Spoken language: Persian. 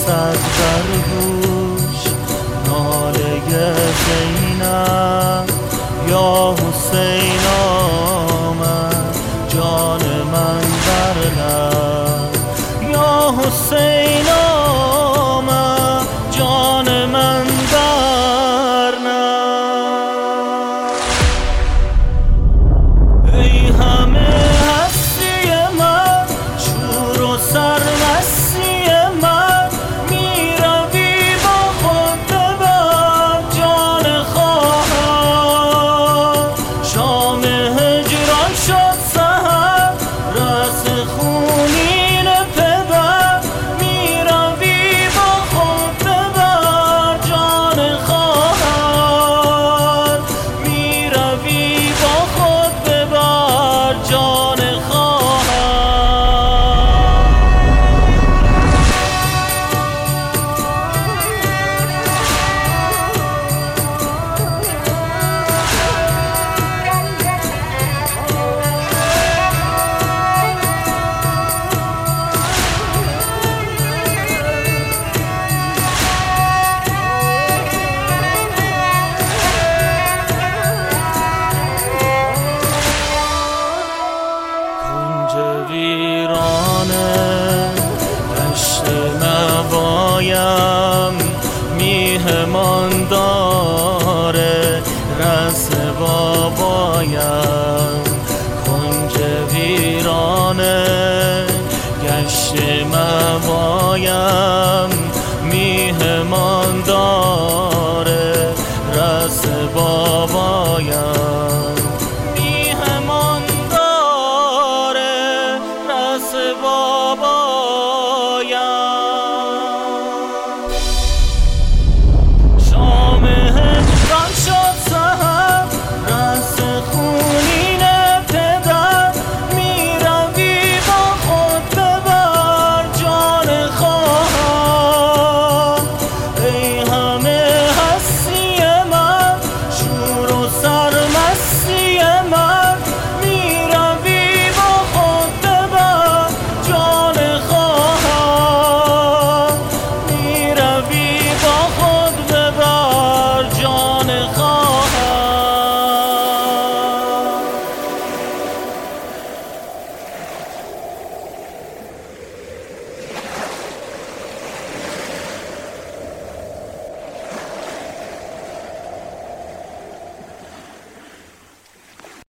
رسد بر گوش ناله زینب، یا حسین آمد جان من بر لب، یا حسین آمد جان من بر لب. ای همه هستی من، شور و سرمستی من، می روی با خود ببر جان خواهم. شام هجران شد سحر، رس خونین پدر، می روی با خود ببر جان خواهم، می روی با خود ببر جان ویرانه دشت نوایم، میهمان داره رس بابایم. کنج ویرانه گشت موایم، میهمان داره رس بابایم.